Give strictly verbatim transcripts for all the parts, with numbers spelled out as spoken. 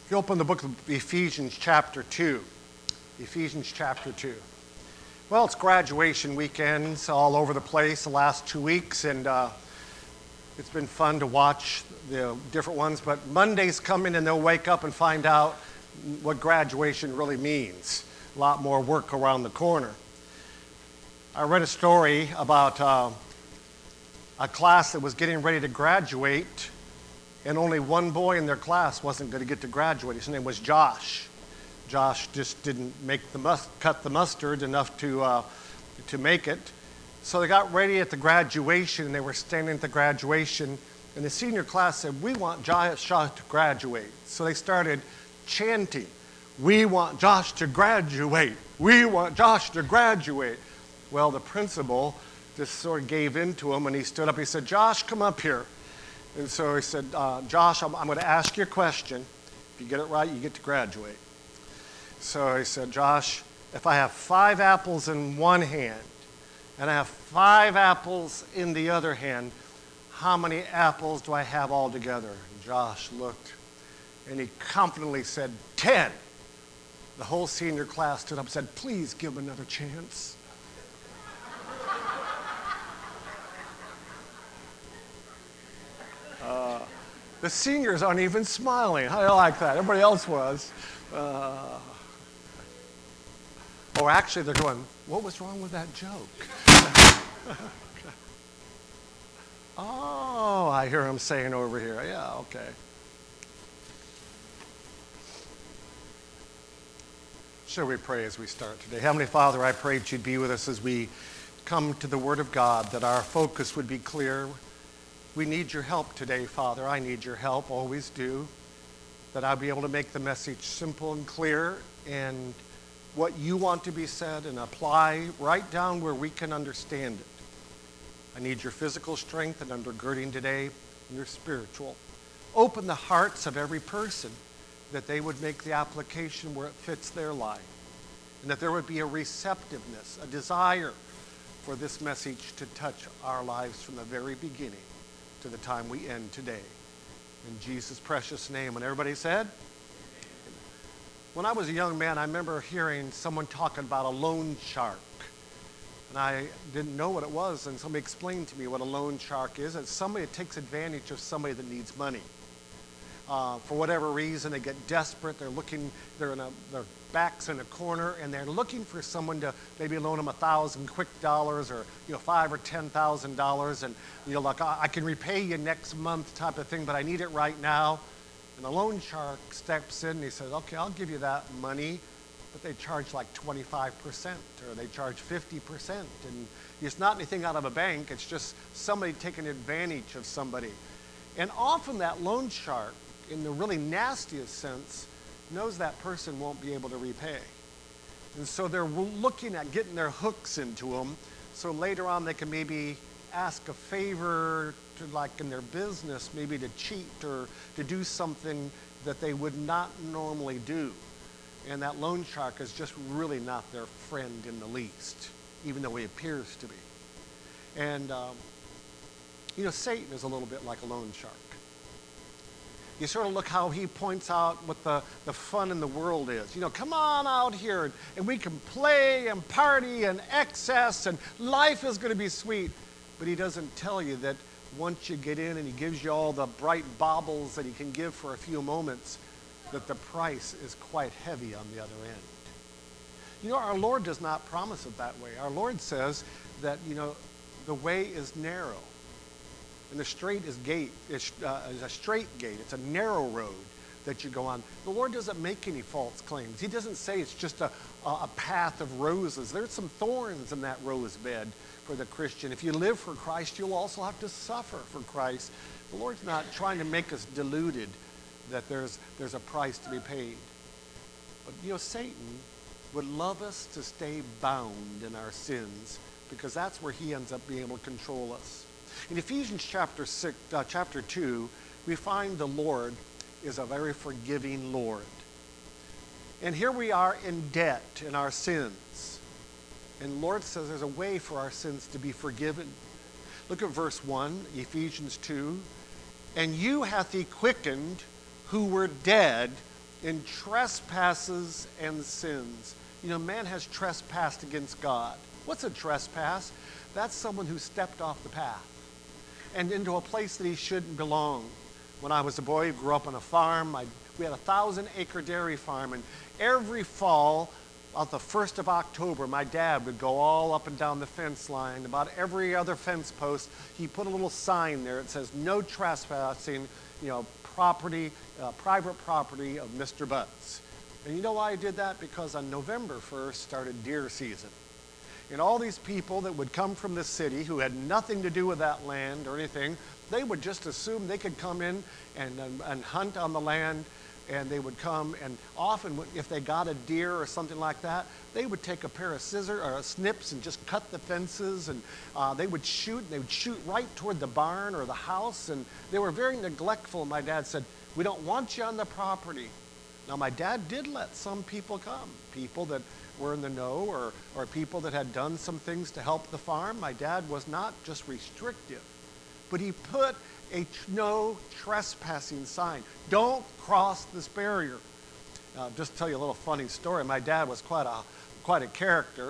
If you open the book of Ephesians chapter two, Ephesians chapter two. Well, it's graduation weekends all over the place the last two weeks, and uh, it's been fun to watch the different ones, but Mondays come in and they'll wake up and find out what graduation really means. A lot more work around the corner. I read a story about uh, a class that was getting ready to graduate, and only one boy in their class wasn't going to get to graduate. His name was Josh. Josh just didn't make the mus- cut the mustard enough to uh, to make it. So they got ready at the graduation, and they were standing at the graduation, and the senior class said, "We want Josh to graduate." So they started chanting, "We want Josh to graduate. We want Josh to graduate." Well, the principal just sort of gave in to him, and he stood up. He said, "Josh, come up here." And so he said, uh, Josh, I'm, I'm going to ask you a question. If you get it right, you get to graduate. So he said, "Josh, if I have five apples in one hand and I have five apples in the other hand, how many apples do I have altogether?" And Josh looked, and he confidently said, ten. The whole senior class stood up and said, "Please give him another chance." Uh, the seniors aren't even smiling. I like that. Everybody else was. Uh, or actually, they're going, "What was wrong with that joke?" Oh, I hear him saying over here. Yeah, okay. Shall we pray as we start today? Heavenly Father, I pray that you'd be with us as we come to the Word of God, that our focus would be clear. We need your help today, Father. I need your help, always do, that I'll be able to make the message simple and clear and what you want to be said and apply right down where we can understand it. I need your physical strength and undergirding today, and your spiritual. Open the hearts of every person that they would make the application where it fits their life, and that there would be a receptiveness, a desire for this message to touch our lives from the very beginning to the time we end today. In Jesus' precious name. And everybody said? When I was a young man, I remember hearing someone talking about a loan shark. And I didn't know what it was, and somebody explained to me what a loan shark is. It's somebody that takes advantage of somebody that needs money. Uh, for whatever reason, they get desperate. They're looking, they're in a, their back's in a corner, and they're looking for someone to maybe loan them a thousand quick dollars, or you know, five or ten thousand dollars, and you know, like I, I can repay you next month, type of thing, but I need it right now. And the loan shark steps in and he says, "Okay, I'll give you that money," but they charge like twenty-five percent, or they charge fifty percent, and it's not anything out of a bank. It's just somebody taking advantage of somebody. And often that loan shark, in the really nastiest sense, knows that person won't be able to repay. And so they're looking at getting their hooks into them, so later on they can maybe ask a favor to, like in their business, maybe to cheat or to do something that they would not normally do. And that loan shark is just really not their friend in the least, even though he appears to be. And, um, you know, Satan is a little bit like a loan shark. You sort of look how he points out what the, the fun in the world is. You know, come on out here, and, and we can play and party and excess, and life is going to be sweet. But he doesn't tell you that once you get in and he gives you all the bright baubles that he can give for a few moments, that the price is quite heavy on the other end. You know, our Lord does not promise it that way. Our Lord says that, you know, the way is narrow. And the straight is gate is, uh, is a straight gate. It's a narrow road that you go on. The Lord doesn't make any false claims. He doesn't say it's just a, a path of roses. There's some thorns in that rose bed for the Christian. If you live for Christ, you'll also have to suffer for Christ. The Lord's not trying to make us deluded that there's there's a price to be paid. But you know, Satan would love us to stay bound in our sins, because that's where he ends up being able to control us. In Ephesians chapter six, uh, chapter two, we find the Lord is a very forgiving Lord. And here we are in debt in our sins. And the Lord says there's a way for our sins to be forgiven. Look at verse one, Ephesians two. "And you hath he quickened who were dead in trespasses and sins. You know, man has trespassed against God. What's a trespass? That's someone who stepped off the path and into a place that he shouldn't belong. When I was a boy, I grew up on a farm. I, we had a thousand acre dairy farm, and every fall, on the first of October, my dad would go all up and down the fence line. About every other fence post, he put a little sign there. It says, no trespassing, you know, property, uh, private property of Mister Butts. And you know why I did that? Because on November first started deer season. And all these people that would come from the city who had nothing to do with that land or anything, they would just assume they could come in and, and, and hunt on the land, and they would come, and often if they got a deer or something like that, they would take a pair of scissors or snips and just cut the fences, and uh, they would shoot, and they would shoot right toward the barn or the house, and they were very neglectful. My dad said, we don't want you on the property. Now, my dad did let some people come, people that were in the know or, or people that had done some things to help the farm. My dad was not just restrictive, but he put a no trespassing sign. Don't cross this barrier. Uh, just to tell you a little funny story. My dad was quite a, quite a character.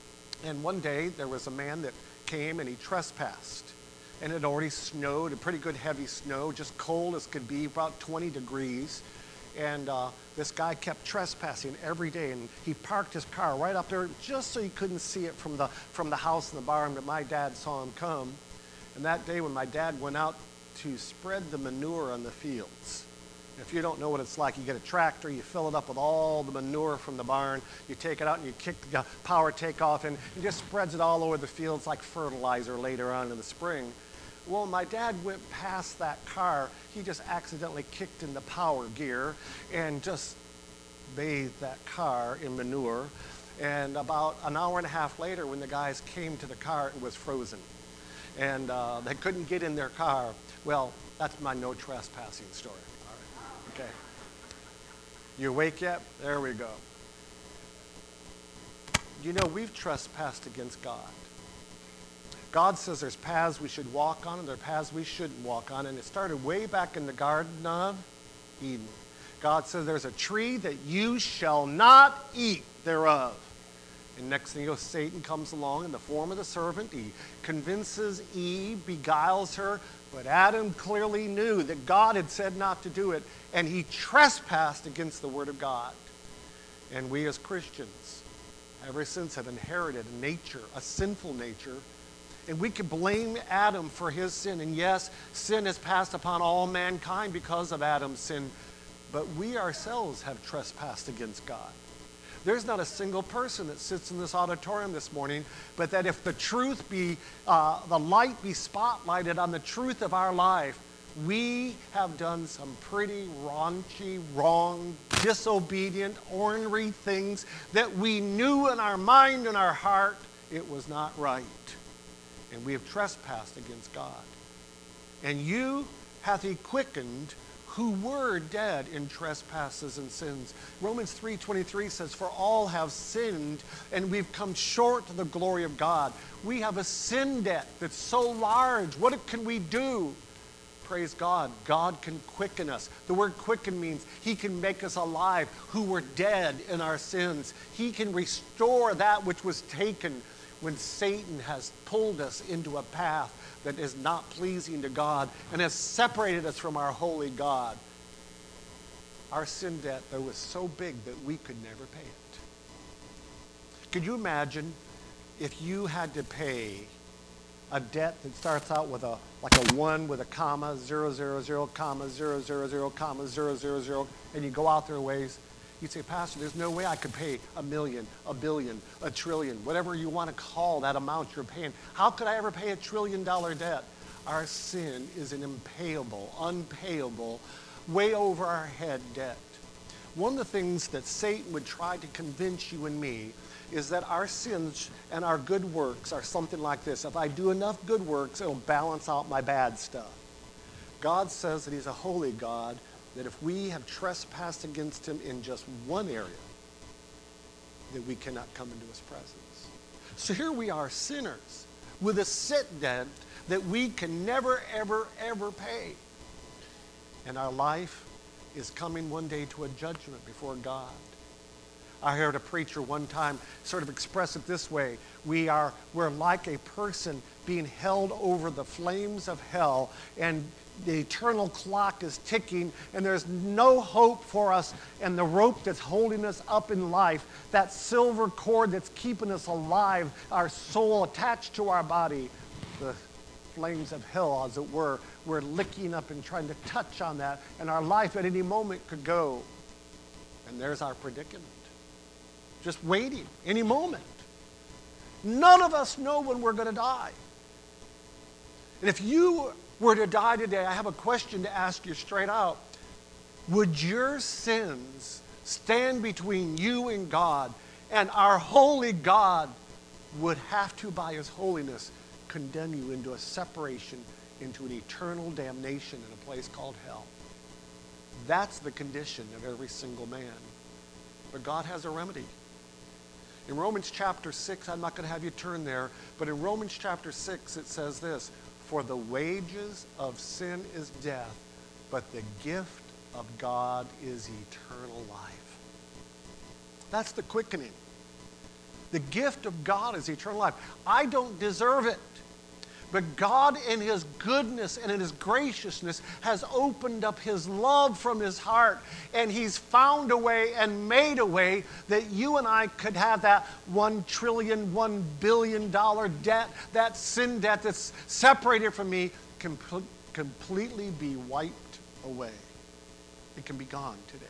And one day there was a man that came and he trespassed. And it had already snowed, a pretty good heavy snow, just cold as could be, about twenty degrees. And uh, this guy kept trespassing every day, and he parked his car right up there just so he couldn't see it from the, from the house in the barn, but my dad saw him come. And that day when my dad went out to spread the manure on the fields, if you don't know what it's like, you get a tractor, you fill it up with all the manure from the barn, you take it out and you kick the power take off, and it just spreads it all over the fields like fertilizer later on in the spring. Well, my dad went past that car. He just accidentally kicked in the power gear and just bathed that car in manure. And about an hour and a half later, when the guys came to the car, it was frozen. And uh, they couldn't get in their car. Well, that's my no trespassing story. All right. Okay. You awake yet? There we go. You know, we've trespassed against God. God says there's paths we should walk on and there are paths we shouldn't walk on. And it started way back in the Garden of Eden. God says there's a tree that you shall not eat thereof. And next thing you know, Satan comes along in the form of the serpent. He convinces Eve, beguiles her. But Adam clearly knew that God had said not to do it. And he trespassed against the word of God. And we as Christians, ever since, have inherited a nature, a sinful nature. And we can blame Adam for his sin. And yes, sin has passed upon all mankind because of Adam's sin. But we ourselves have trespassed against God. There's not a single person that sits in this auditorium this morning, but that if the truth be, uh, the light be spotlighted on the truth of our life, we have done some pretty raunchy, wrong, disobedient, ornery things that we knew in our mind and our heart it was not right. And we have trespassed against God. And you hath he quickened who were dead in trespasses and sins. Romans three twenty-three says, for all have sinned and we've come short to the glory of God. We have a sin debt that's so large. What can we do? Praise God. God can quicken us. The word quicken means he can make us alive who were dead in our sins. He can restore that which was taken when Satan has pulled us into a path that is not pleasing to God and has separated us from our holy God. Our sin debt, though, was so big that we could never pay it. Could you imagine if you had to pay a debt that starts out with a like a one with a comma, zero, zero, zero, comma, zero, zero, zero, comma, zero, zero, zero, and you go out there a ways? You'd say, Pastor, there's no way I could pay a million, a billion, a trillion, whatever you want to call that amount you're paying. How could I ever pay a trillion dollar debt? Our sin is an impayable, unpayable, way over our head debt. One of the things that Satan would try to convince you and me is that our sins and our good works are something like this. If I do enough good works, it'll balance out my bad stuff. God says that he's a holy God, that if we have trespassed against him in just one area, that we cannot come into his presence. So here we are, sinners, with a sin debt that we can never, ever, ever pay. And our life is coming one day to a judgment before God. I heard a preacher one time sort of express it this way. We are, we're like a person being held over the flames of hell, and the eternal clock is ticking, and there's no hope for us, and the rope that's holding us up in life, that silver cord that's keeping us alive, our soul attached to our body, the flames of hell, as it were, we're licking up and trying to touch on that, and our life at any moment could go. And there's our predicament. Just waiting any moment. None of us know when we're going to die. And if you were to die today, I have a question to ask you straight out. Would your sins stand between you and God, and our holy God would have to, by his holiness, condemn you into a separation, into an eternal damnation in a place called hell? That's the condition of every single man. But God has a remedy. In Romans chapter six, I'm not going to have you turn there, but in Romans chapter six it says this, "For the wages of sin is death, but the gift of God is eternal life." That's the quickening. The gift of God is eternal life. I don't deserve it. But God in his goodness and in his graciousness has opened up his love from his heart, and he's found a way and made a way that you and I could have that one trillion, one billion dollar debt, that sin debt that's separated from me, com- completely be wiped away. It can be gone today.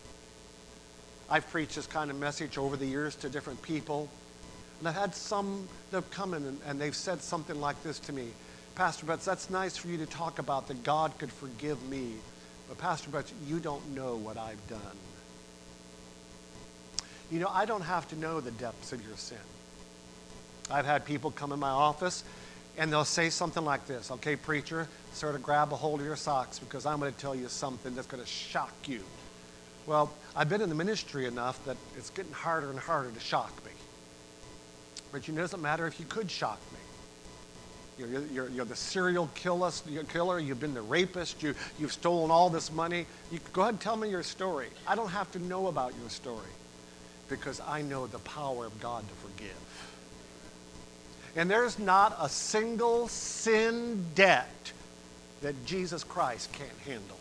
I've preached this kind of message over the years to different people. And I've had some that have come in and, and they've said something like this to me. "Pastor Betts, that's nice for you to talk about that God could forgive me. But Pastor Betts, you don't know what I've done." You know, I don't have to know the depths of your sin. I've had people come in my office and they'll say something like this. "Okay, preacher, sort of grab a hold of your socks because I'm going to tell you something that's going to shock you." Well, I've been in the ministry enough that it's getting harder and harder to shock me. But you know, it doesn't matter if you could shock me. You're, you're, you're the serial killer, killer, you've been the rapist, you, you've stolen all this money. You go ahead and tell me your story. I don't have to know about your story because I know the power of God to forgive. And there's not a single sin debt that Jesus Christ can't handle.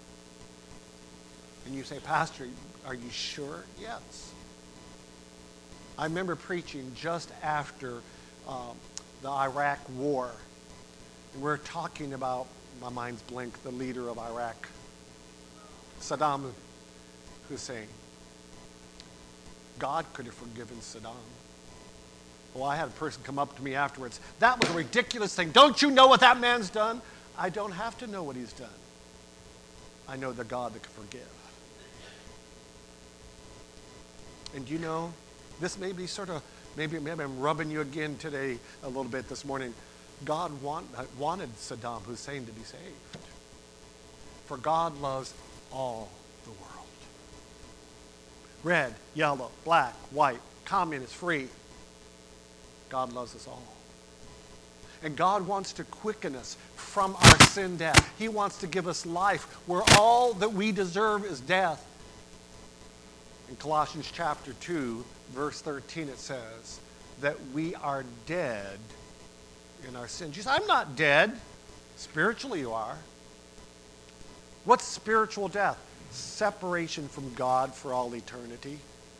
And you say, "Pastor, are you sure?" Yes. I remember preaching just after um, the Iraq war. And we're talking about, my mind's blank, the leader of Iraq, Saddam Hussein. God could have forgiven Saddam. Well, I had a person come up to me afterwards. "That was a ridiculous thing. Don't you know what that man's done?" I don't have to know what he's done. I know the God that can forgive. And you know, this may be sort of, maybe, maybe I'm rubbing you again today a little bit this morning. God want, wanted Saddam Hussein to be saved. For God loves all the world. Red, yellow, black, white, communist, free. God loves us all. And God wants to quicken us from our sin death. He wants to give us life where all that we deserve is death. In Colossians chapter two, verse thirteen, it says that we are dead in our sins. You say, "I'm not dead." Spiritually you are. What's spiritual death? Separation from God for all eternity.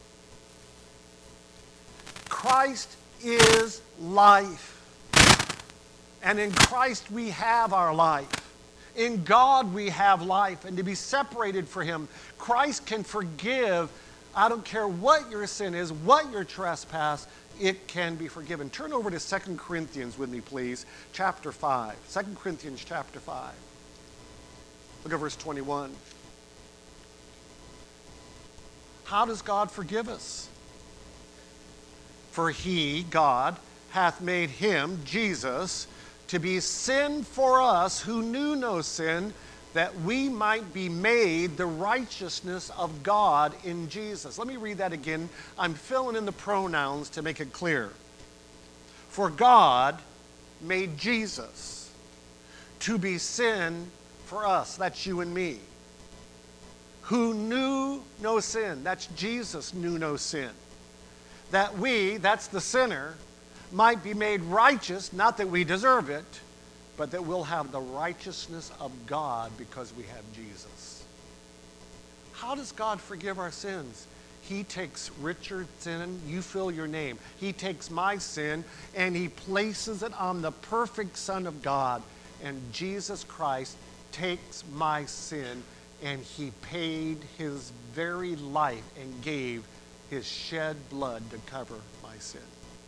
Christ is life. And in Christ we have our life. In God we have life. And to be separated from him, Christ can forgive. I don't care what your sin is, what your trespass, it can be forgiven. Turn over to Second Corinthians with me, please, chapter five. Second Corinthians chapter five. Look at verse twenty-one. How does God forgive us? "For he, God, hath made him, Jesus, to be sin for us who knew no sin, that we might be made the righteousness of God in Jesus." Let me read that again. I'm filling in the pronouns to make it clear. "For God made Jesus to be sin for us," that's you and me, who knew no sin. That's Jesus knew no sin. That we, that's the sinner, might be made righteous, not that we deserve it, but that we'll have the righteousness of God because we have Jesus. How does God forgive our sins? He takes Richard's sin, you fill your name. He takes my sin and he places it on the perfect Son of God. And Jesus Christ takes my sin and he paid his very life and gave his shed blood to cover my sin.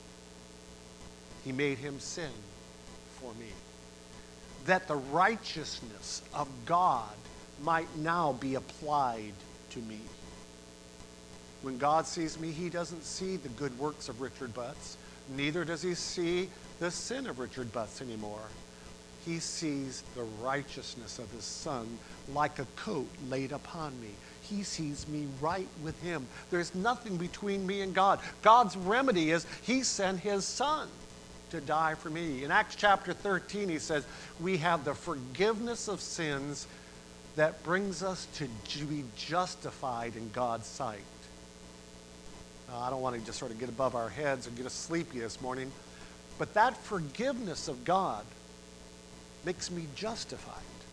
He made him sin for me, that the righteousness of God might now be applied to me. When God sees me, he doesn't see the good works of Richard Butts. Neither does he see the sin of Richard Butts anymore. He sees the righteousness of his Son like a coat laid upon me. He sees me right with him. There's nothing between me and God. God's remedy is he sent his Son to die for me. In Acts chapter thirteen, he says, we have the forgiveness of sins that brings us to be justified in God's sight. Now, I don't want to just sort of get above our heads or get us sleepy this morning, but that forgiveness of God makes me justified.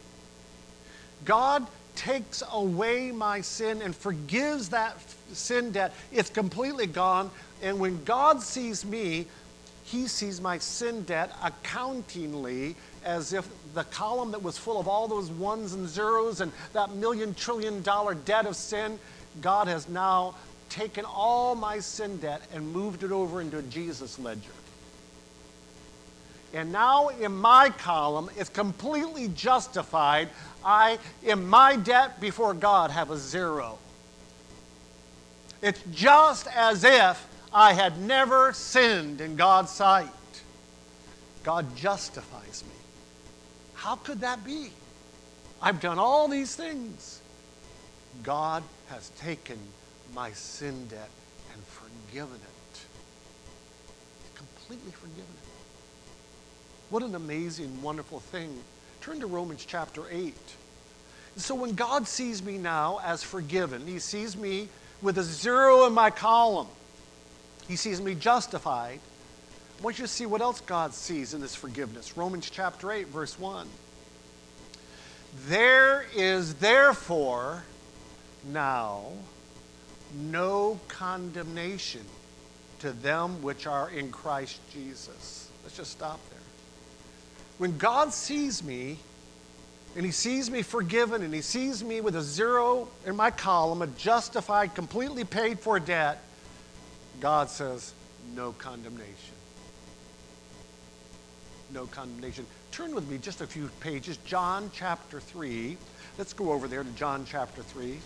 God takes away my sin and forgives that sin debt. It's completely gone. And when God sees me, he sees my sin debt accountingly as if the column that was full of all those ones and zeros and that million trillion dollar debt of sin, God has now taken all my sin debt and moved it over into a Jesus ledger. And now in my column, it's completely justified. I, in my debt before God, have a zero. It's just as if I had never sinned in God's sight. God justifies me. How could that be? I've done all these things. God has taken my sin debt and forgiven it. Completely forgiven it. What an amazing, wonderful thing. Turn to Romans chapter eight. So when God sees me now as forgiven, he sees me with a zero in my column. He sees me justified. I want you to see what else God sees in this forgiveness. Romans chapter eight, verse one. There is therefore now no condemnation to them which are in Christ Jesus. Let's just stop there. When God sees me, and he sees me forgiven, and he sees me with a zero in my column, a justified, completely paid for debt, God says, no condemnation. No condemnation. Turn with me just a few pages, John chapter three. Let's go over there to John chapter three.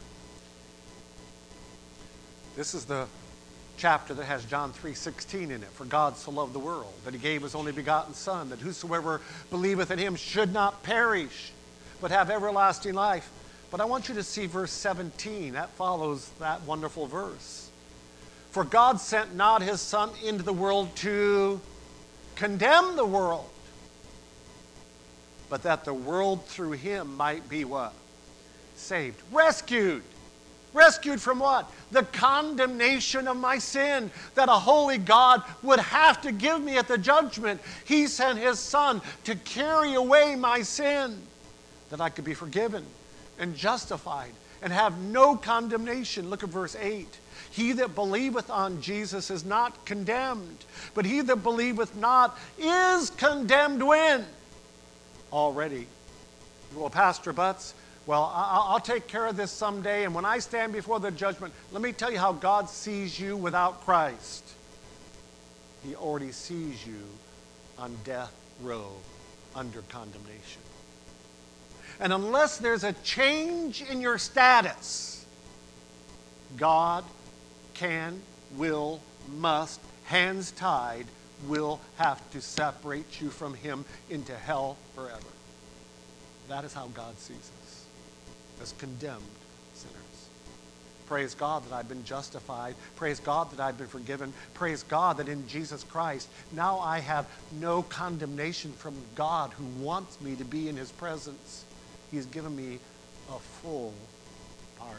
This is the chapter that has John three sixteen in it. For God so loved the world, that he gave his only begotten Son, that whosoever believeth in him should not perish, but have everlasting life. But I want you to see verse seventeen. That follows that wonderful verse. For God sent not his Son into the world to condemn the world, but that the world through him might be what? Saved. Rescued. Rescued from what? The condemnation of my sin that a holy God would have to give me at the judgment. He sent his Son to carry away my sin, that I could be forgiven and justified and have no condemnation. Look at verse eight. He that believeth on Jesus is not condemned, but he that believeth not is condemned when? Already. Well, Pastor Butts, well, I'll take care of this someday, and when I stand before the judgment, let me tell you how God sees you without Christ. He already sees you on death row under condemnation. And unless there's a change in your status, God can, will, must, hands tied, will have to separate you from him into hell forever. That is how God sees us, as condemned sinners. Praise God that I've been justified. Praise God that I've been forgiven. Praise God that in Jesus Christ, now I have no condemnation from God who wants me to be in his presence. He's given me a full pardon.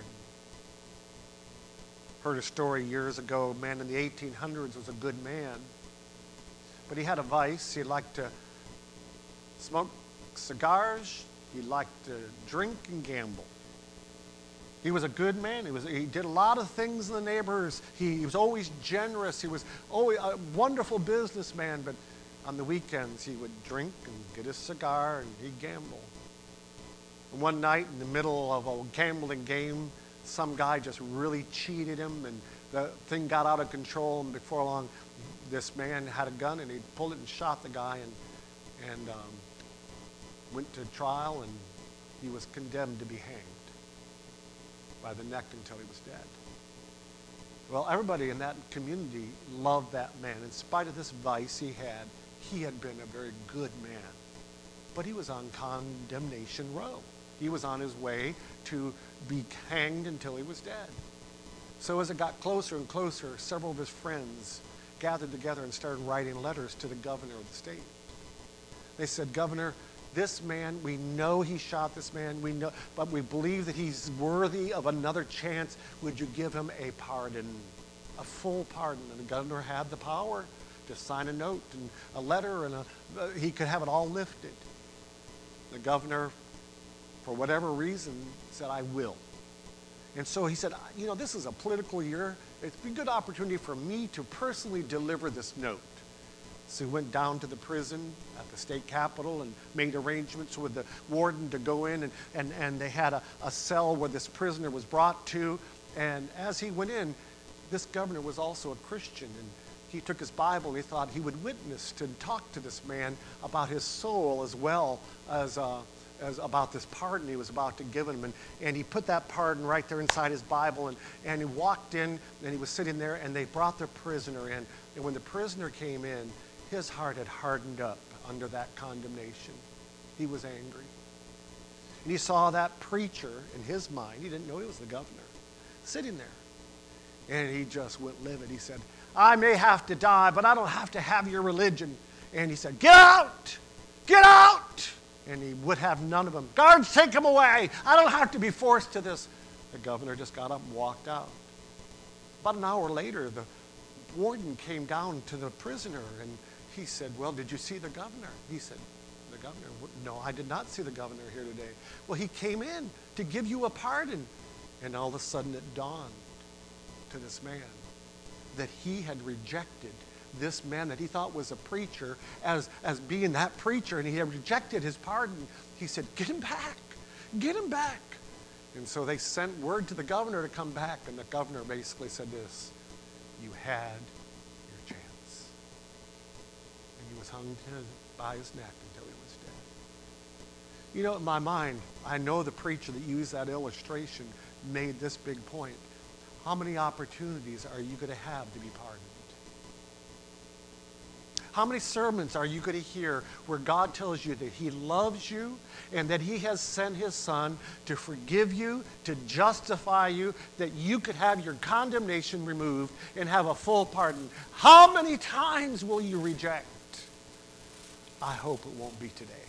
Heard a story years ago. A man in the eighteen hundreds was a good man, but he had a vice. He liked to smoke cigars. He liked to drink and gamble. He was a good man. He was. He did a lot of things in the neighborhoods. He, he was always generous. He was always a wonderful businessman. But on the weekends, he would drink and get his cigar and he'd gamble. And one night, in the middle of a gambling game, some guy just really cheated him, and the thing got out of control. And before long, this man had a gun, and he pulled it and shot the guy, and and um, went to trial, and he was condemned to be hanged by the neck until he was dead. Well, everybody in that community loved that man. In spite of this vice he had, he had been a very good man. But he was on condemnation row. He was on his way to be hanged until he was dead. So as it got closer and closer, several of his friends gathered together and started writing letters to the governor of the state. They said, "Governor, this man, we know he shot this man, we know, but we believe that he's worthy of another chance. Would you give him a pardon, a full pardon?" And the governor had the power to sign a note and a letter, and a, uh, he could have it all lifted. The governor, for whatever reason, said, "I will." And so he said, "You know, this is a political year. It'd be a good opportunity for me to personally deliver this note." So he went down to the prison at the state capitol and made arrangements with the warden to go in, and, and, and they had a, a cell where this prisoner was brought to. And as he went in, this governor was also a Christian, and he took his Bible and he thought he would witness to talk to this man about his soul as well as, uh, as about this pardon he was about to give him. And, and he put that pardon right there inside his Bible, and, and he walked in, and he was sitting there, and they brought the prisoner in. And when the prisoner came in, his heart had hardened up under that condemnation. He was angry. And he saw that preacher in his mind, he didn't know he was the governor, sitting there. And he just went livid. He said, "I may have to die, but I don't have to have your religion." And he said, "Get out! Get out!" And he would have none of them. "Guards, take him away. I don't have to be forced to this." The governor just got up and walked out. About an hour later, the warden came down to the prisoner, and he said, "Well, did you see the governor?" He said, "The governor? No, I did not see the governor here today." "Well, he came in to give you a pardon." And all of a sudden it dawned to this man that he had rejected this man that he thought was a preacher as, as being that preacher, and he had rejected his pardon. He said, "Get him back, get him back." And so they sent word to the governor to come back, and the governor basically said this: "You had your chance." And he was hung to, by his neck until he was dead. You know, in my mind, I know the preacher that used that illustration made this big point. How many opportunities are you going to have to be pardoned? How many sermons are you going to hear where God tells you that he loves you and that he has sent his son to forgive you, to justify you, that you could have your condemnation removed and have a full pardon? How many times will you reject? I hope it won't be today.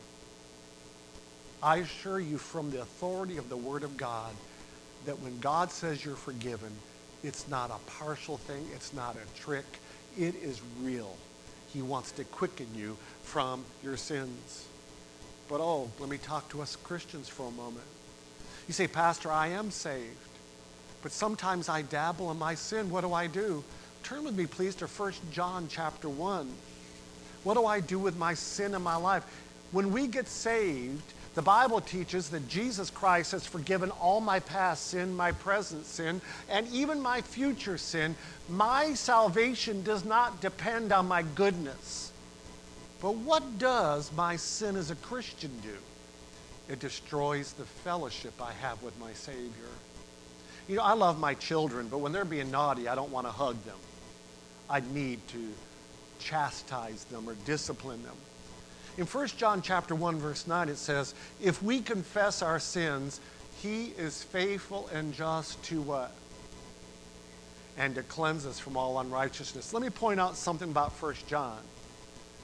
I assure you from the authority of the Word of God that when God says you're forgiven, it's not a partial thing, it's not a trick, it is real. He wants to quicken you from your sins. But oh, let me talk to us Christians for a moment. You say, "Pastor, I am saved, but sometimes I dabble in my sin. What do I do?" Turn with me, please, to First John chapter one. What do I do with my sin in my life? When we get saved, the Bible teaches that Jesus Christ has forgiven all my past sin, my present sin, and even my future sin. My salvation does not depend on my goodness. But what does my sin as a Christian do? It destroys the fellowship I have with my Savior. You know, I love my children, but when they're being naughty, I don't want to hug them. I need to chastise them or discipline them. In First John chapter one, verse nine, it says, "If we confess our sins, he is faithful and just to what? And to cleanse us from all unrighteousness." Let me point out something about First John.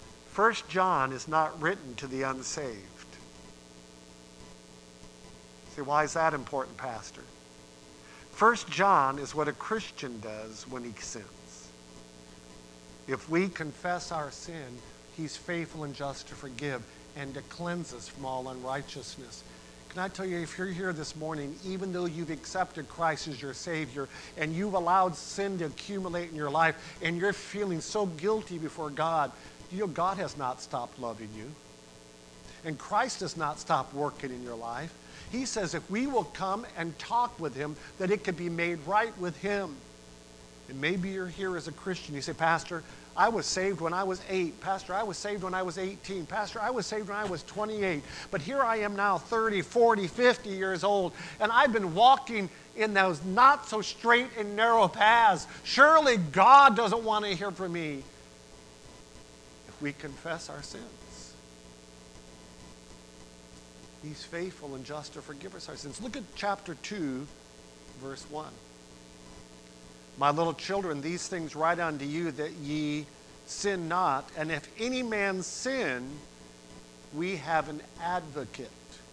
First John is not written to the unsaved. Say, why is that important, Pastor? First John is what a Christian does when he sins. If we confess our sin, he's faithful and just to forgive and to cleanse us from all unrighteousness. Can I tell you, if you're here this morning, even though you've accepted Christ as your Savior and you've allowed sin to accumulate in your life and you're feeling so guilty before God, you know God has not stopped loving you. And Christ has not stopped working in your life. He says if we will come and talk with him, that it could be made right with him. And maybe you're here as a Christian. You say, Pastor, I was saved when I was eight. Pastor, I was saved when I was eighteen. Pastor, I was saved when I was twenty-eight. But here I am now thirty, forty, fifty years old, and I've been walking in those not so straight and narrow paths. Surely God doesn't want to hear from me. If we confess our sins, he's faithful and just to forgive us our sins. Look at chapter two, verse one. My little children, these things write unto you that ye sin not. And if any man sin, we have an advocate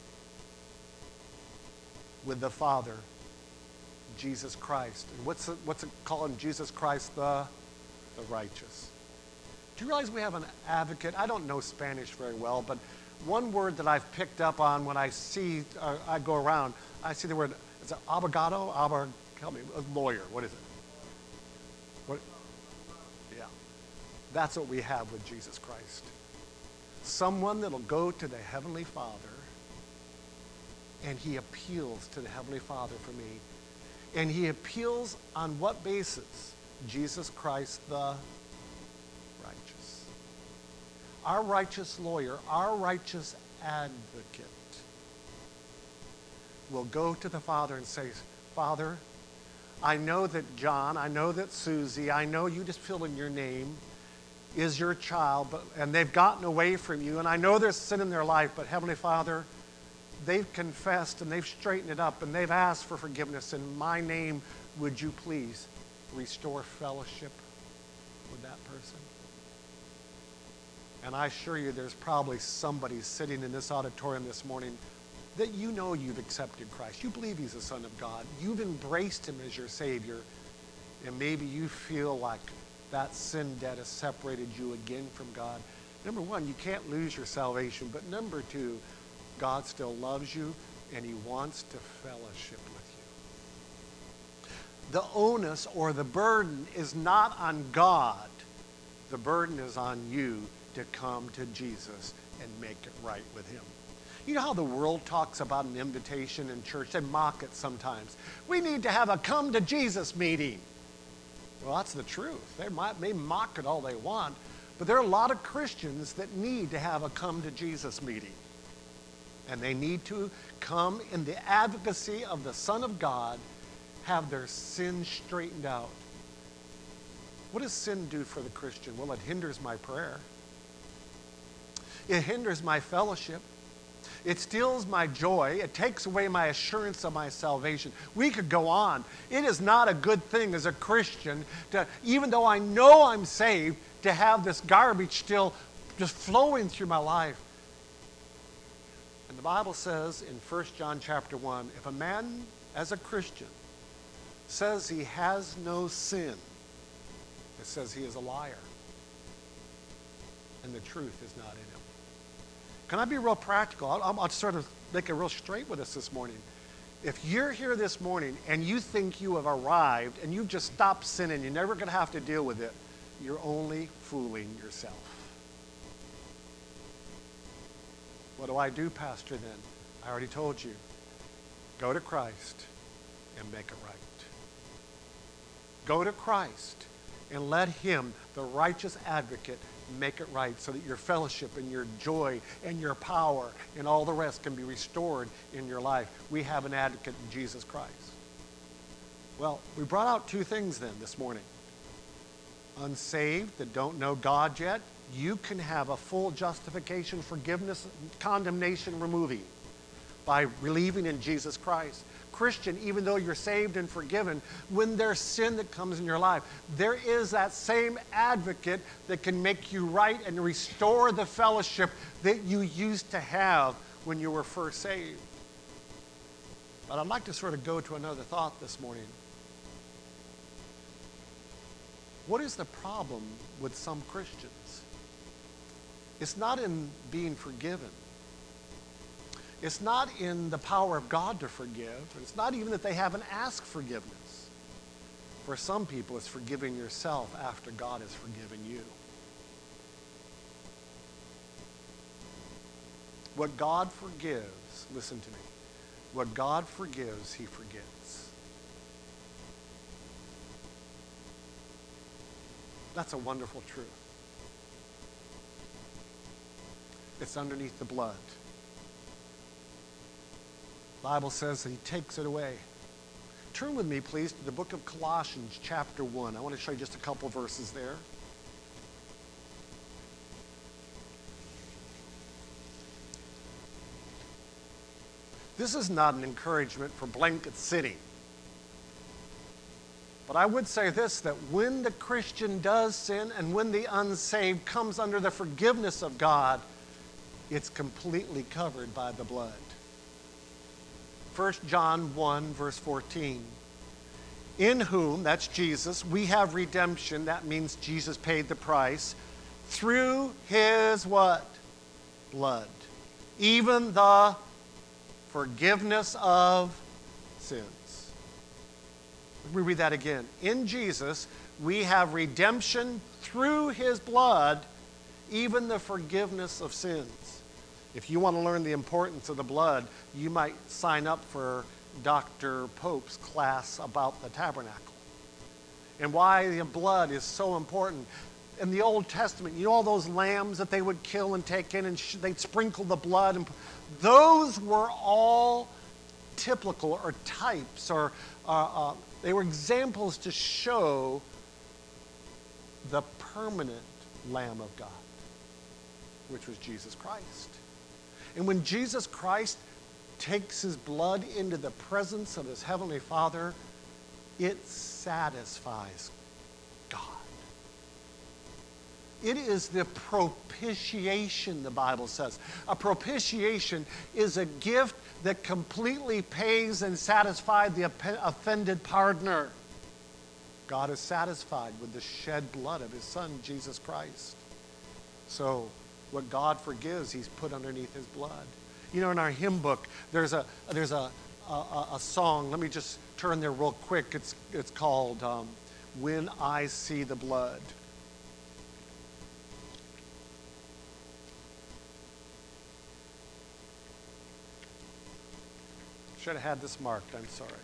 with the Father, Jesus Christ. And what's it, what's it called? Jesus Christ the, the righteous. Do you realize we have an advocate? I don't know Spanish very well, but one word that I've picked up on when I see, uh, I go around, I see the word, is it abogado? Abog, help me, a lawyer. What is it? What? Yeah. That's what we have with Jesus Christ. Someone that'll go to the Heavenly Father and he appeals to the Heavenly Father for me. And he appeals on what basis? Jesus Christ the righteous. Our righteous lawyer, our righteous advocate will go to the Father and say, Father, I know that John, I know that Susie, I know you just fill in your name, is your child, but, and they've gotten away from you, and I know there's sin in their life, but Heavenly Father, they've confessed and they've straightened it up and they've asked for forgiveness. In my name, would you please restore fellowship with that person? And I assure you there's probably somebody sitting in this auditorium this morning that you know you've accepted Christ. You believe he's the Son of God. You've embraced him as your Savior. And maybe you feel like that sin debt has separated you again from God. Number one, you can't lose your salvation. But number two, God still loves you and he wants to fellowship with you. The onus or the burden is not on God. The burden is on you to come to Jesus and make it right with him. You know how the world talks about an invitation in church? They mock it sometimes. We need to have a come to Jesus meeting. Well, that's the truth. They might may mock it all they want, but there are a lot of Christians that need to have a come to Jesus meeting. And they need to come in the advocacy of the Son of God, have their sin straightened out. What does sin do for the Christian? Well, it hinders my prayer. It hinders my fellowship. It steals my joy. It takes away my assurance of my salvation. We could go on. It is not a good thing as a Christian to, even though I know I'm saved, to have this garbage still just flowing through my life. And the Bible says in First John chapter one, if a man as a Christian says he has no sin, it says he is a liar. And the truth is not in him. Can I be real practical? I'll, I'll sort of make it real straight with us this morning. If you're here this morning and you think you have arrived and you've just stopped sinning, you're never going to have to deal with it, you're only fooling yourself. What do I do, Pastor, then? I already told you. Go to Christ and make it right. Go to Christ and let him, the righteous advocate, make it right so that your fellowship and your joy and your power and all the rest can be restored in your life. We have an advocate in Jesus Christ. Well, we brought out two things then this morning. Unsaved that don't know God yet, you can have a full justification, forgiveness, condemnation removing by believing in Jesus Christ. Christian, even though you're saved and forgiven, when there's sin that comes in your life, there is that same advocate that can make you right and restore the fellowship that you used to have when you were first saved. But I'd like to sort of go to another thought this morning. What is the problem with some Christians? It's not in being forgiven. It's not in the power of God to forgive. It's not even that they haven't asked forgiveness. For some people, it's forgiving yourself after God has forgiven you. What God forgives, listen to me, what God forgives, he forgets. That's a wonderful truth. It's underneath the blood. The Bible says that he takes it away. Turn with me, please, to the book of Colossians, chapter one. I want to show you just a couple verses there. This is not an encouragement for blanket sitting. But I would say this, that when the Christian does sin and when the unsaved comes under the forgiveness of God, it's completely covered by the blood. First John one, verse fourteen. In whom, that's Jesus, we have redemption. That means Jesus paid the price. Through his what? Blood. Even the forgiveness of sins. Let me read that again. In Jesus, we have redemption through his blood, even the forgiveness of sins. If you want to learn the importance of the blood, you might sign up for Doctor Pope's class about the tabernacle and why the blood is so important. In the Old Testament, you know all those lambs that they would kill and take in and sh- they'd sprinkle the blood, and those were all typical or types or uh, uh, they were examples to show the permanent Lamb of God, which was Jesus Christ. And when Jesus Christ takes his blood into the presence of his heavenly Father, it satisfies God. It is the propitiation, the Bible says. A propitiation is a gift that completely pays and satisfies the offended partner. God is satisfied with the shed blood of his Son, Jesus Christ. So, what God forgives, he's put underneath his blood. You know, in our hymn book, there's a there's a a, a song. Let me just turn there real quick. It's it's called um, "When I See the Blood." Should have had this marked. I'm sorry.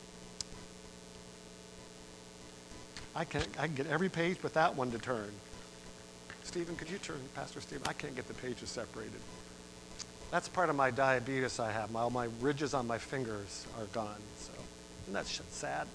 I can I can get every page but that one to turn. Stephen, could you turn, Pastor Stephen? I can't get the pages separated. That's part of my diabetes I have. My, all my ridges on my fingers are gone. So, isn't that shit sad?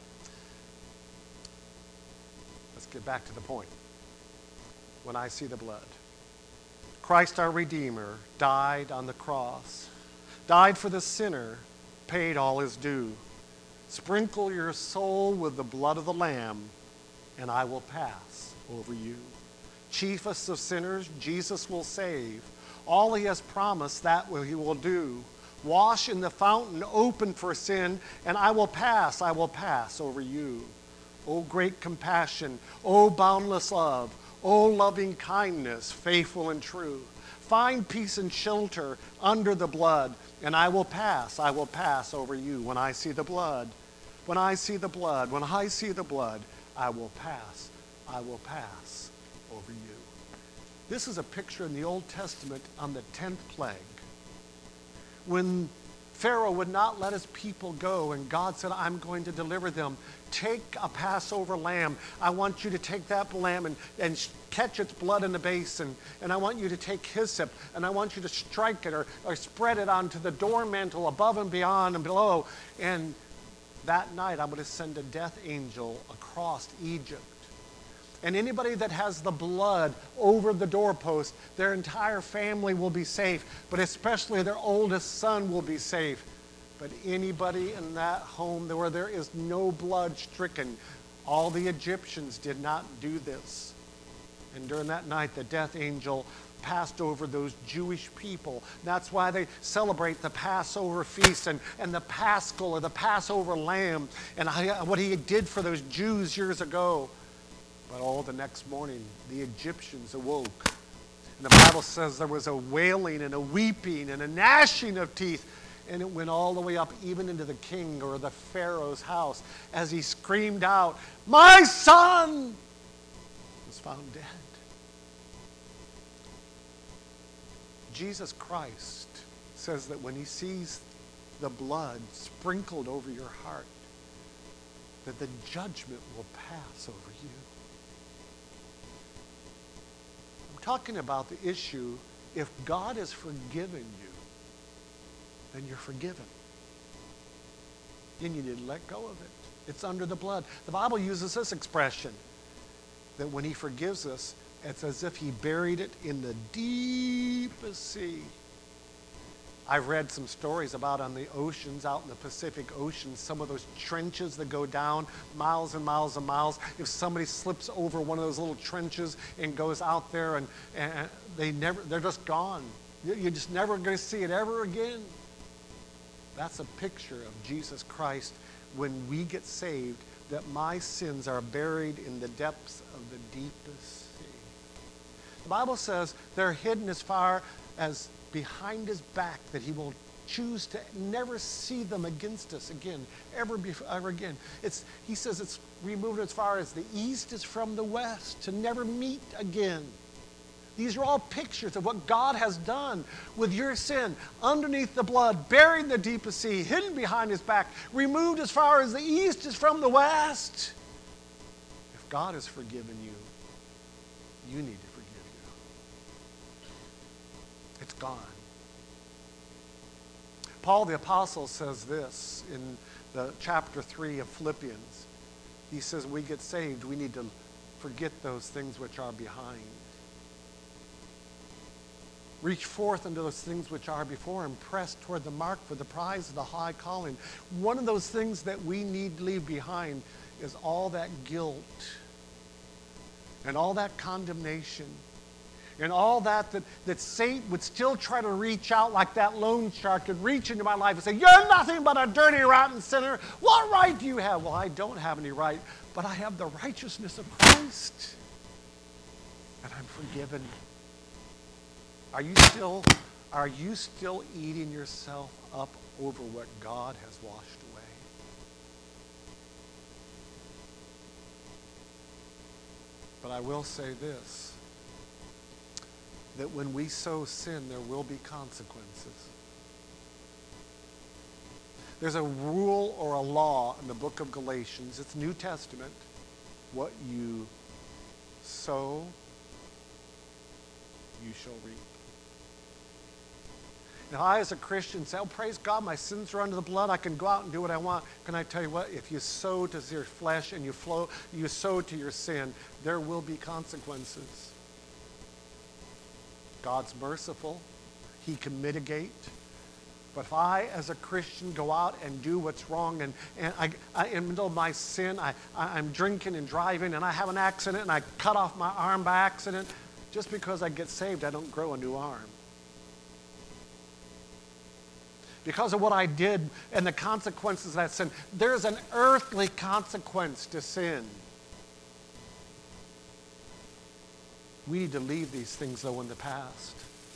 Let's get back to the point. When I see the blood. Christ our Redeemer died on the cross, died for the sinner, paid all his due. Sprinkle your soul with the blood of the Lamb, and I will pass over you. Chiefest of sinners, Jesus will save. All he has promised, that will he will do. Wash in the fountain open for sin, and I will pass, I will pass over you. O great compassion, O boundless love, O loving kindness, faithful and true. Find peace and shelter under the blood, and I will pass, I will pass over you. When I see the blood, when I see the blood, when I see the blood, I will pass, I will pass over you. This is a picture in the Old Testament on the tenth plague. When Pharaoh would not let his people go, and God said, I'm going to deliver them. Take a Passover lamb. I want you to take that lamb and, and catch its blood in the basin. And I want you to take hyssop, and I want you to strike it or, or spread it onto the door mantle above and beyond and below. And that night, I'm going to send a death angel across Egypt. And anybody that has the blood over the doorpost, their entire family will be safe, but especially their oldest son will be safe. But anybody in that home where there is no blood stricken, all the Egyptians did not do this. And during that night, the death angel passed over those Jewish people. That's why they celebrate the Passover feast and, and the Paschal or the Passover lamb and I, what he did for those Jews years ago. But all the next morning, the Egyptians awoke. And the Bible says there was a wailing and a weeping and a gnashing of teeth. And it went all the way up even into the king or the Pharaoh's house as he screamed out, "My son was found dead." Jesus Christ says that when he sees the blood sprinkled over your heart, that the judgment will pass over you. I'm talking about the issue, if God has forgiven you, then you're forgiven. Then you need to let go of it. It's under the blood. The Bible uses this expression, that when he forgives us, it's as if he buried it in the deepest sea. I've read some stories about on the oceans, out in the Pacific Ocean, some of those trenches that go down miles and miles and miles. If somebody slips over one of those little trenches and goes out there and, and they never, they're just gone. You're just never going to see it ever again. That's a picture of Jesus Christ when we get saved, that my sins are buried in the depths of the deepest sea. The Bible says they're hidden as far as behind his back, that he will choose to never see them against us again, ever, before, ever again. It's, he says it's removed as far as the east is from the west, to never meet again. These are all pictures of what God has done with your sin, underneath the blood, buried in the deepest sea, hidden behind his back, removed as far as the east is from the west. If God has forgiven you, you need to forgive you. It's gone. Paul the Apostle says this in the chapter three of Philippians. He says, we get saved, we need to forget those things which are behind. Reach forth unto those things which are before and press toward the mark for the prize of the high calling. One of those things that we need to leave behind is all that guilt and all that condemnation and all that, that that Satan would still try to reach out like that loan shark and reach into my life and say, you're nothing but a dirty, rotten sinner. What right do you have? Well, I don't have any right, but I have the righteousness of Christ, and I'm forgiven. Are you still, are you still eating yourself up over what God has washed away? But I will say this, that when we sow sin, there will be consequences. There's a rule or a law in the book of Galatians. It's New Testament. What you sow, you shall reap. Now, I, as a Christian, say, oh, praise God, my sins are under the blood. I can go out and do what I want. Can I tell you what? If you sow to your flesh and you flow, you sow to your sin, there will be consequences. God's merciful. He can mitigate. But if I, as a Christian, go out and do what's wrong, and, and I, I, in the middle of my sin, I, I, I'm drinking and driving, and I have an accident, and I cut off my arm by accident, just because I get saved, I don't grow a new arm. Because of what I did and the consequences of that sin, there's an earthly consequence to sin. We need to leave these things, though, in the past.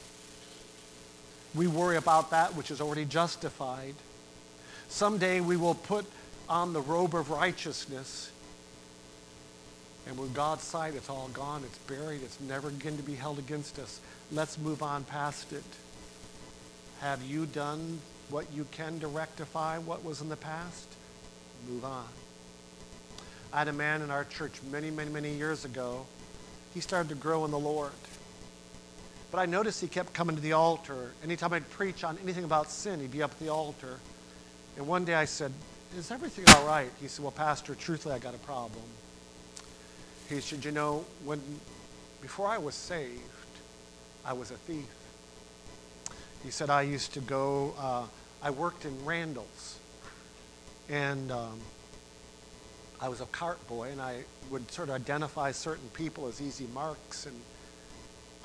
We worry about that which is already justified. Someday we will put on the robe of righteousness, and with God's sight, it's all gone, it's buried, it's never again to be held against us. Let's move on past it. Have you done what you can to rectify what was in the past? Move on. I had a man in our church many, many, many years ago. He started to grow in the Lord. But I noticed he kept coming to the altar. Anytime I'd preach on anything about sin, he'd be up at the altar. And one day I said, is everything all right? He said, well, Pastor, truthfully, I got a problem. He said, you know, when before I was saved, I was a thief. He said, I used to go, uh, I worked in Randall's, and um, I was a cart boy, and I would sort of identify certain people as easy marks, and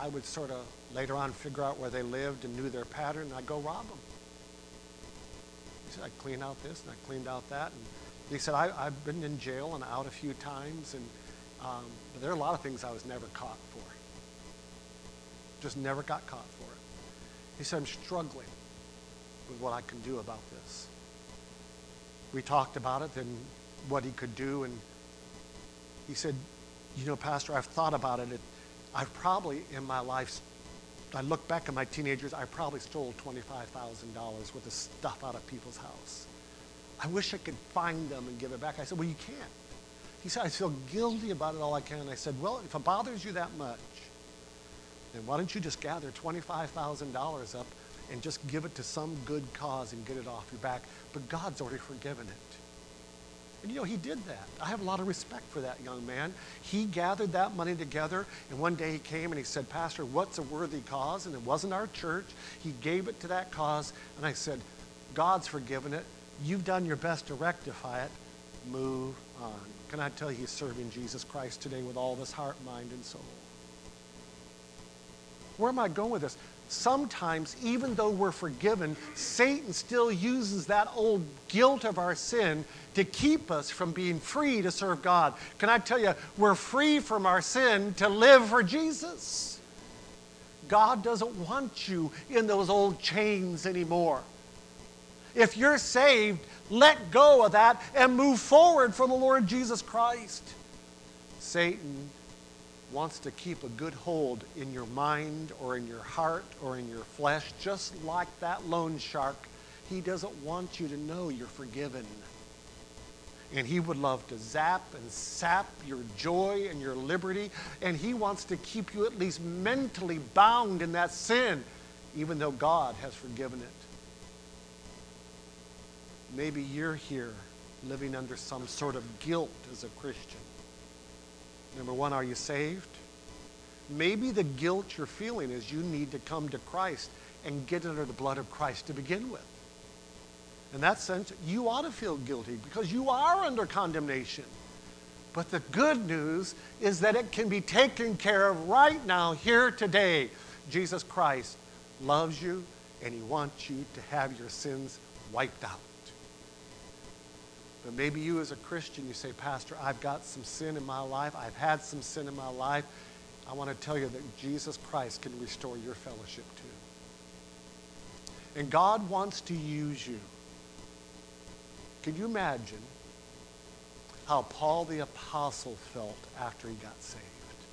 I would sort of later on figure out where they lived and knew their pattern, and I'd go rob them. He said, I cleaned out this and I cleaned out that. And he said, I, I've been in jail and out a few times, and um, but there are a lot of things I was never caught for. Just never got caught for it. He said, I'm struggling with what I can do about this. We talked about it and what he could do, and he said, you know, Pastor, I've thought about it. it I've probably, in my life, I look back at my teenagers, I probably stole twenty-five thousand dollars worth of stuff out of people's house. I wish I could find them and give it back. I said, well, you can't. He said, I feel guilty about it all I can. I said, well, if it bothers you that much, then why don't you just gather twenty-five thousand dollars up and just give it to some good cause and get it off your back. But God's already forgiven it. And you know, he did that. I have a lot of respect for that young man. He gathered that money together, and one day he came and he said, Pastor, what's a worthy cause? And it wasn't our church. He gave it to that cause, and I said, God's forgiven it. You've done your best to rectify it. Move on. Can I tell you, he's serving Jesus Christ today with all of his heart, mind, and soul. Where am I going with this? Sometimes, even though we're forgiven, Satan still uses that old guilt of our sin to keep us from being free to serve God. Can I tell you, we're free from our sin to live for Jesus. God doesn't want you in those old chains anymore. If you're saved, let go of that and move forward for the Lord Jesus Christ. Satan wants to keep a good hold in your mind or in your heart or in your flesh, just like that loan shark. He doesn't want you to know you're forgiven. And he would love to zap and sap your joy and your liberty, and he wants to keep you at least mentally bound in that sin, even though God has forgiven it. Maybe you're here living under some sort of guilt as a Christian. Number one, are you saved? Maybe the guilt you're feeling is you need to come to Christ and get under the blood of Christ to begin with. In that sense, you ought to feel guilty because you are under condemnation. But the good news is that it can be taken care of right now, here today. Jesus Christ loves you, and he wants you to have your sins wiped out. But maybe you as a Christian, you say, Pastor, I've got some sin in my life. I've had some sin in my life. I want to tell you that Jesus Christ can restore your fellowship too. And God wants to use you. Can you imagine how Paul the Apostle felt after he got saved?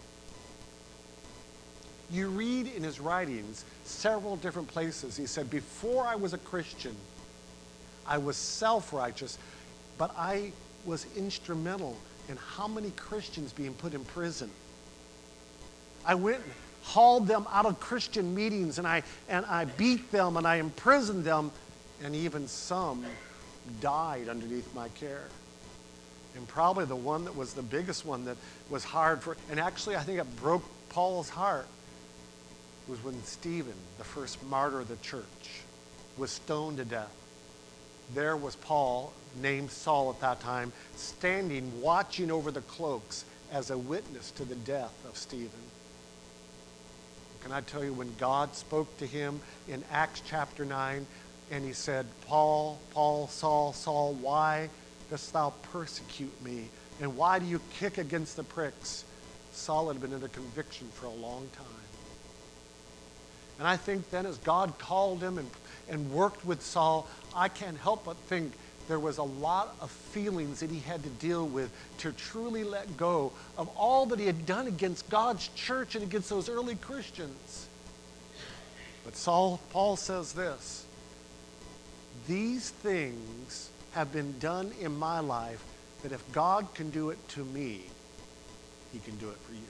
You read in his writings several different places. He said, before I was a Christian, I was self-righteous, but I was instrumental in how many Christians being put in prison. I went and hauled them out of Christian meetings, and I, and I beat them, and I imprisoned them, and even some died underneath my care. And probably the one that was the biggest one that was hard for, and actually I think it broke Paul's heart, was when Stephen, the first martyr of the church, was stoned to death. There was Paul, named Saul at that time, standing, watching over the cloaks as a witness to the death of Stephen. Can I tell you, when God spoke to him in Acts chapter nine, and he said, Paul, Paul, Saul, Saul, why dost thou persecute me? And why do you kick against the pricks? Saul had been under conviction for a long time. And I think then as God called him and, and worked with Saul, I can't help but think there was a lot of feelings that he had to deal with to truly let go of all that he had done against God's church and against those early Christians. But Saul, Paul says this, these things have been done in my life that if God can do it to me, he can do it for you.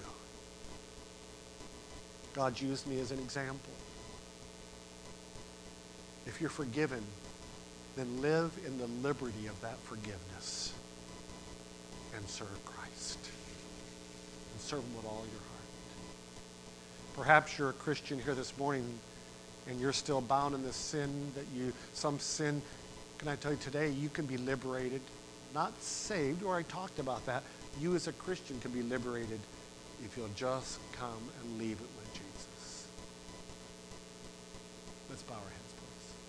God used me as an example. If you're forgiven, then live in the liberty of that forgiveness and serve Christ. And serve him with all your heart. Perhaps you're a Christian here this morning and you're still bound in this sin that you, some sin, can I tell you today, you can be liberated, not saved, or I talked about that. You as a Christian can be liberated if you'll just come and leave it with Jesus. Let's bow our heads.